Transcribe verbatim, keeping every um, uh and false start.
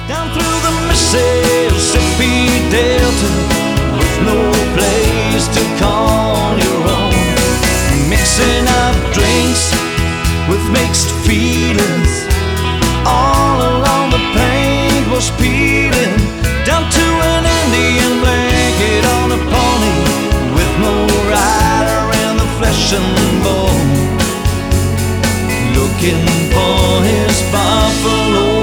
down through the Mississippi Delta, with no place to call your own, mixing up drinks with mixed feelings. All along the paint was peeling, down to an Indian blanket on a pony, with no rider in the flesh and bone, looking for his buffalo.